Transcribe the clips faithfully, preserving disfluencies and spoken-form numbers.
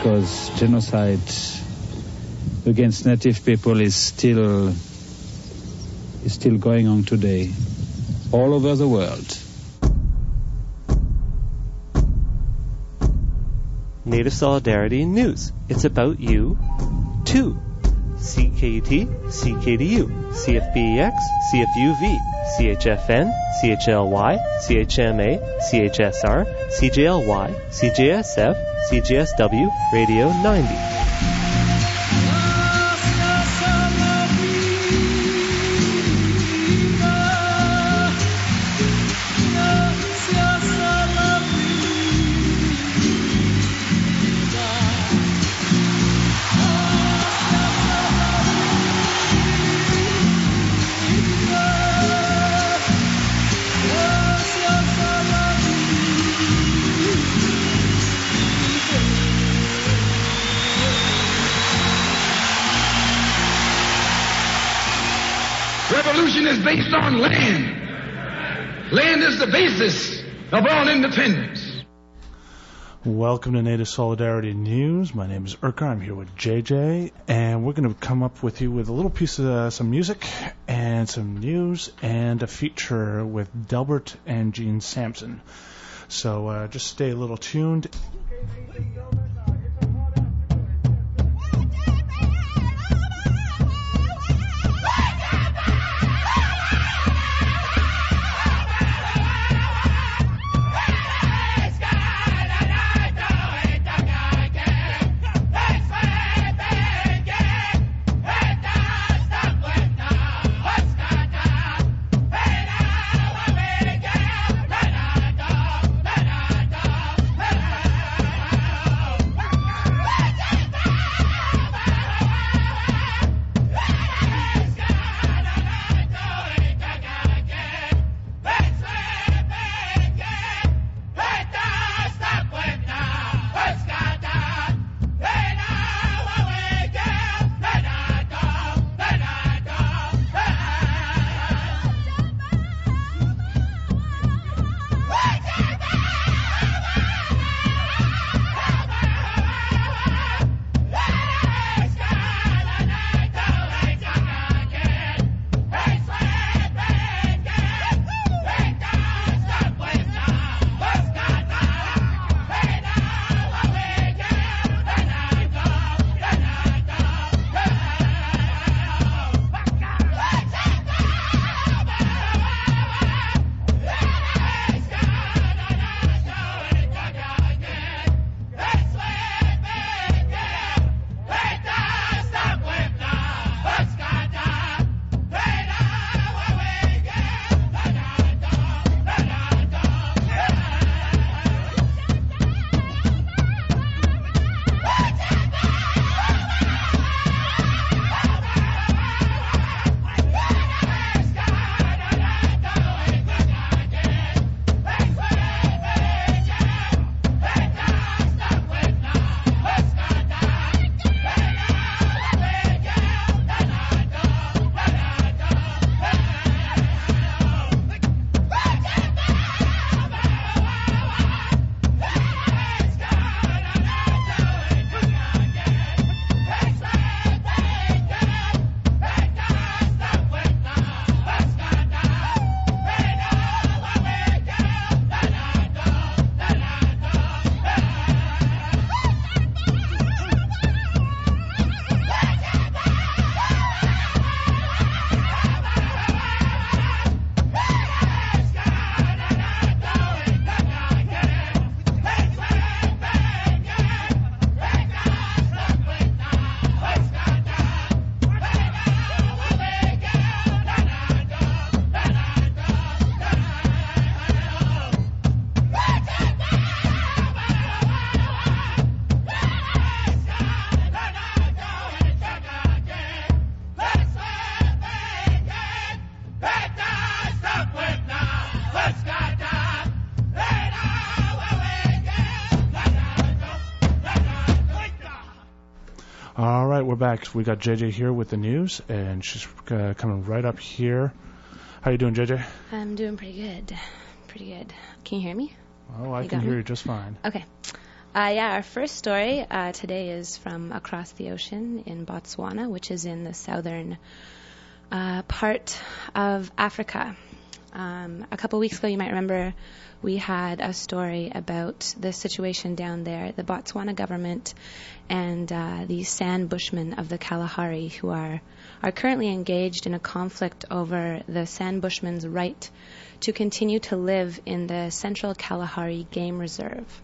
because genocide against native people is still is still going on today all over the world. Native Solidarity News. It's about you, too. C K U T, C K D U, C F B E X, C F U V, C H F N, C H L Y, C H M A, C H S R, C J L Y, C J S F, C J S W, Radio ninety. Revolution is based on land. Land is the basis of all independence. Welcome to Native Solidarity News. My name is Urka. I'm here with J J, and we're going to come up with you with a little piece of uh, some music and some news and a feature with Delbert and Gene Sampson. So uh, just stay a little tuned. All right, we're back. We got J J here with the news, and she's uh, coming right up here. How you doing, J J? I'm doing pretty good. Pretty good. Can you hear me? Oh, I you can hear me? you just fine. Okay. Uh, yeah, our first story uh, today is from across the ocean in Botswana, which is in the southern uh, part of Africa. Um, a couple weeks ago, you might remember, we had a story about the situation down there, the Botswana government and uh, the San Bushmen of the Kalahari, who are, are currently engaged in a conflict over the San Bushmen's right to continue to live in the Central Kalahari Game Reserve.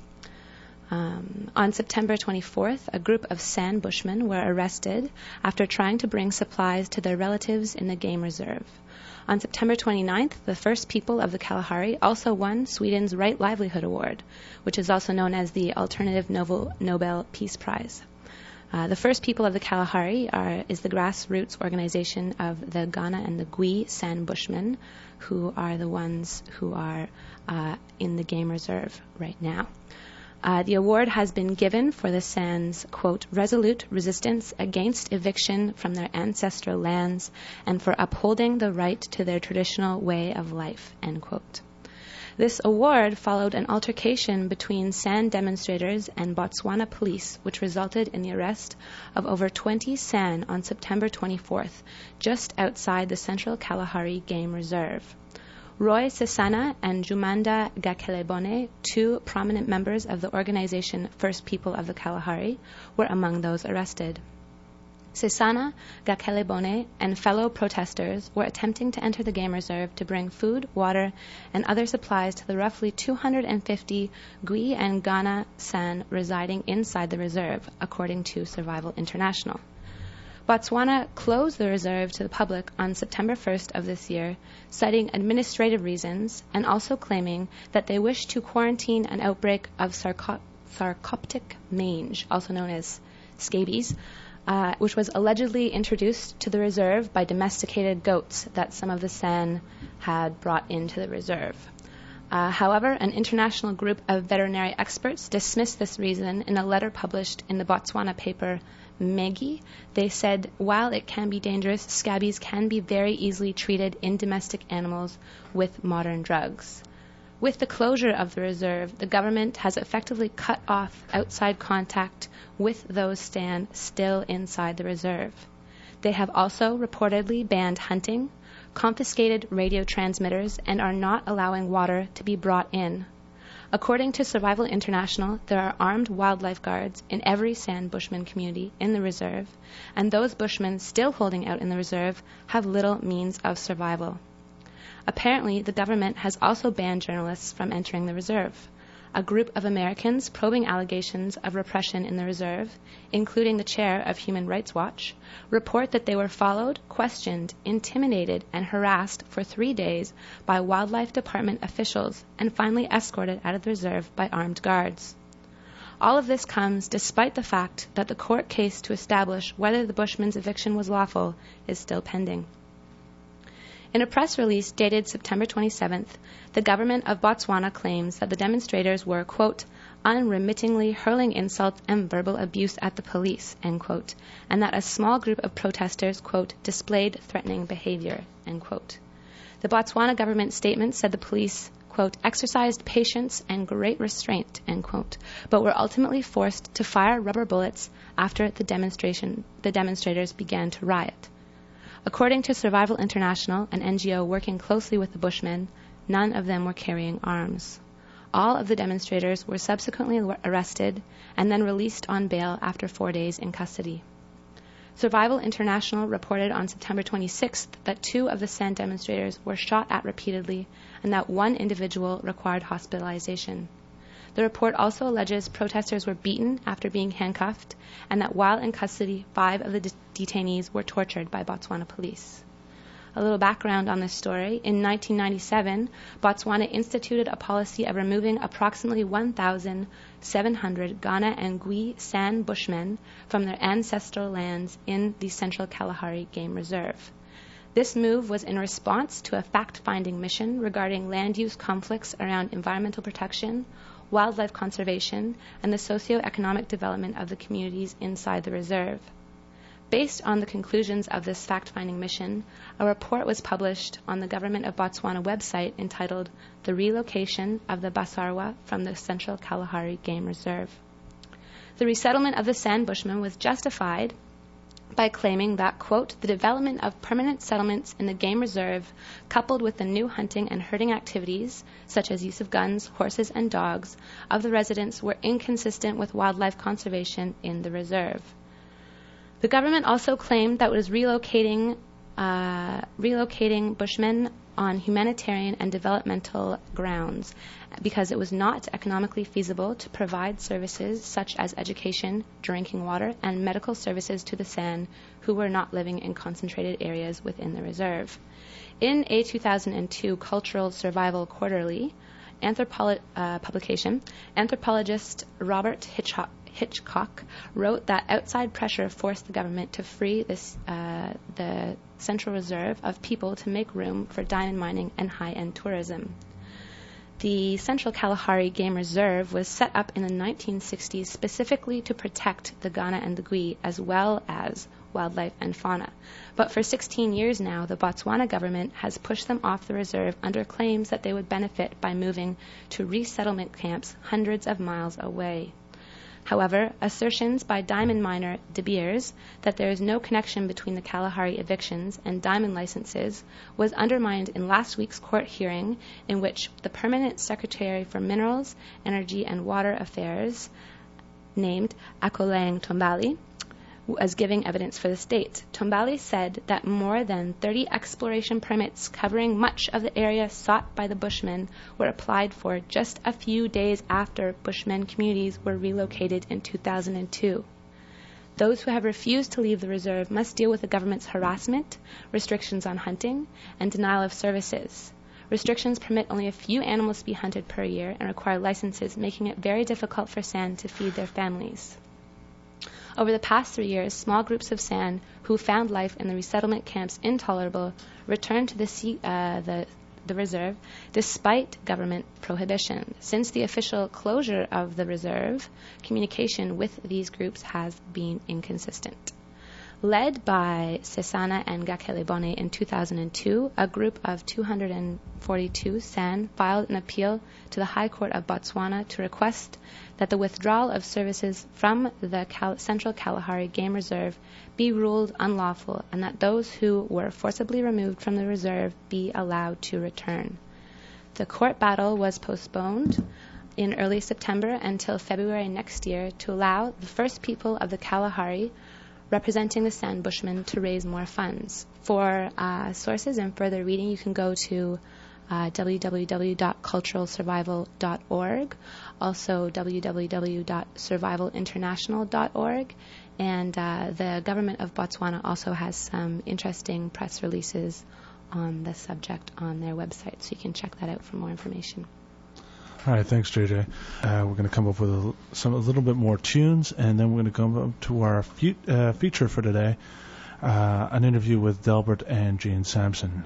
Um, on September twenty-fourth, a group of San Bushmen were arrested after trying to bring supplies to their relatives in the game reserve. On September twenty-ninth, the first people of the Kalahari also won Sweden's Right Livelihood Award, which is also known as the Alternative Nobel, Nobel Peace Prize. Uh, the first people of the Kalahari are, is the grassroots organization of the Ghana and the Gwi San Bushmen, who are the ones who are uh, in the game reserve right now. Uh, the award has been given for the San's, quote, resolute resistance against eviction from their ancestral lands and for upholding the right to their traditional way of life, end quote. This award followed an altercation between San demonstrators and Botswana police, which resulted in the arrest of over twenty San on September twenty-fourth, just outside the Central Kalahari Game Reserve. Roy Sesana and Jumanda Gakelebone, two prominent members of the organization First People of the Kalahari, were among those arrested. Sesana, Gakelebone, and fellow protesters were attempting to enter the game reserve to bring food, water, and other supplies to the roughly two hundred fifty Gwi and Ghana San residing inside the reserve, according to Survival International. Botswana closed the reserve to the public on September first of this year, citing administrative reasons and also claiming that they wish to quarantine an outbreak of sarco- sarcoptic mange, also known as scabies, uh, which was allegedly introduced to the reserve by domesticated goats that some of the San had brought into the reserve. Uh, however, an international group of veterinary experts dismissed this reason in a letter published in the Botswana paper Megi. They said, while it can be dangerous, scabies can be very easily treated in domestic animals with modern drugs. With the closure of the reserve, the government has effectively cut off outside contact with those San still inside the reserve. They have also reportedly banned hunting, confiscated radio transmitters, and are not allowing water to be brought in. According to Survival International, there are armed wildlife guards in every San Bushman community in the reserve, and those Bushmen still holding out in the reserve have little means of survival. Apparently, the government has also banned journalists from entering the reserve. A group of Americans probing allegations of repression in the reserve, including the chair of Human Rights Watch, report that they were followed, questioned, intimidated, and harassed for three days by Wildlife Department officials and finally escorted out of the reserve by armed guards. All of this comes despite the fact that the court case to establish whether the Bushmen's eviction was lawful is still pending. In a press release dated September twenty-seventh, the government of Botswana claims that the demonstrators were, quote, unremittingly hurling insults and verbal abuse at the police, end quote, and that a small group of protesters, quote, displayed threatening behavior, end quote. The Botswana government statement said the police, quote, exercised patience and great restraint, end quote, but were ultimately forced to fire rubber bullets after the demonstration, the demonstrators began to riot. According to Survival International, an N G O working closely with the Bushmen, none of them were carrying arms. All of the demonstrators were subsequently arrested and then released on bail after four days in custody. Survival International reported on September twenty-sixth that two of the San demonstrators were shot at repeatedly and that one individual required hospitalization. The report also alleges protesters were beaten after being handcuffed and that while in custody, five of the de- detainees were tortured by Botswana police. A little background on this story. In nineteen ninety-seven, Botswana instituted a policy of removing approximately one thousand seven hundred Ghana and Gwi San Bushmen from their ancestral lands in the Central Kalahari Game Reserve. This move was in response to a fact-finding mission regarding land use conflicts around environmental protection, wildlife conservation, and the socio-economic development of the communities inside the reserve. Based on the conclusions of this fact-finding mission, a report was published on the Government of Botswana website entitled The Relocation of the Basarwa from the Central Kalahari Game Reserve. The resettlement of the San Bushmen was justified by claiming that, quote, the development of permanent settlements in the game reserve, coupled with the new hunting and herding activities, such as use of guns, horses, and dogs, of the residents were inconsistent with wildlife conservation in the reserve. The government also claimed that it was relocating, uh, relocating Bushmen on humanitarian and developmental grounds because it was not economically feasible to provide services such as education, drinking water, and medical services to the San who were not living in concentrated areas within the reserve. In a two thousand two Cultural Survival Quarterly anthropolo- uh, publication, anthropologist Robert Hitchcock Hitchcock wrote that outside pressure forced the government to free this, uh, the Central Reserve of people to make room for diamond mining and high-end tourism. The Central Kalahari Game Reserve was set up in the nineteen sixties specifically to protect the Kaurna and the Gui as well as wildlife and fauna. But for sixteen years now, the Botswana government has pushed them off the reserve under claims that they would benefit by moving to resettlement camps hundreds of miles away. However, assertions by diamond miner De Beers that there is no connection between the Kalahari evictions and diamond licenses was undermined in last week's court hearing, in which the Permanent Secretary for Minerals, Energy and Water Affairs, named Akolang Tombali, was giving evidence for the state. Tombali said that more than thirty exploration permits covering much of the area sought by the Bushmen were applied for just a few days after Bushmen communities were relocated in two thousand two. Those who have refused to leave the reserve must deal with the government's harassment, restrictions on hunting, and denial of services. Restrictions permit only a few animals to be hunted per year and require licenses, making it very difficult for San to feed their families. Over the past three years, small groups of San who found life in the resettlement camps intolerable returned to the, sea, uh, the, the reserve despite government prohibition. Since the official closure of the reserve, communication with these groups has been inconsistent. Led by Sesana and Gakelebone in two thousand two, a group of two hundred forty-two San filed an appeal to the High Court of Botswana to request that the withdrawal of services from the Cal- Central Kalahari Game Reserve be ruled unlawful and that those who were forcibly removed from the reserve be allowed to return. The court battle was postponed in early September until February next year to allow the first people of the Kalahari representing the San Bushmen to raise more funds. For uh, sources and further reading, you can go to uh, w w w dot cultural survival dot org, also w w w dot survival international dot org, and uh, the government of Botswana also has some interesting press releases on the subject on their website, so you can check that out for more information. All right, thanks, J J. Uh, we're going to come up with a, some a little bit more tunes, and then we're going to come up to our fe- uh, feature for today, uh, an interview with Delbert and Jean Sampson.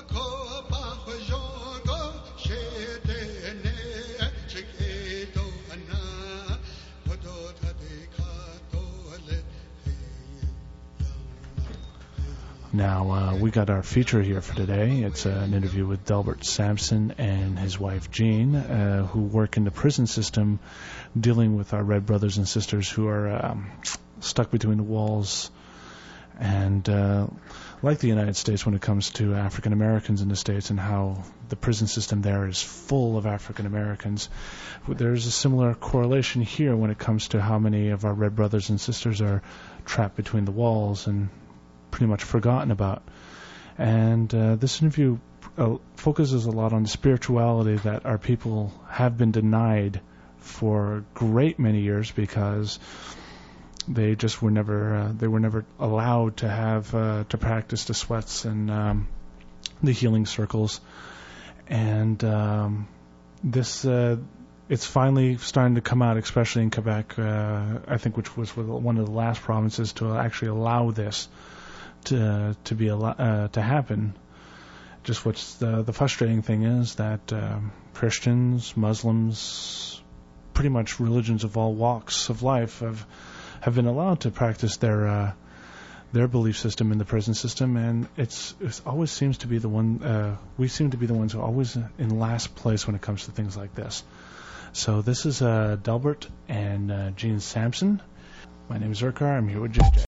Now, uh, we got our feature here for today. It's uh, an interview with Delbert Sampson and his wife Jean, uh, who work in the prison system dealing with our red brothers and sisters who are um, stuck between the walls. And uh, like the United States when it comes to African Americans in the States and how the prison system there is full of African Americans, there's a similar correlation here when it comes to how many of our red brothers and sisters are trapped between the walls and pretty much forgotten about. And uh, this interview uh, focuses a lot on the spirituality that our people have been denied for a great many years because they just were never uh, they were never allowed to have uh, to practice the sweats and um, the healing circles. And um, this uh, it's finally starting to come out, especially in Quebec, uh, I think, which was one of the last provinces to actually allow this to to be uh, to happen. Just what's the the frustrating thing is that um, Christians, Muslims, pretty much religions of all walks of life have have been allowed to practice their uh, their belief system in the prison system, and it's it always seems to be the one uh, we seem to be the ones who are always in last place when it comes to things like this. So this is uh, Delbert and uh, Jean Sampson. My name is Urquhart. I'm here with J J.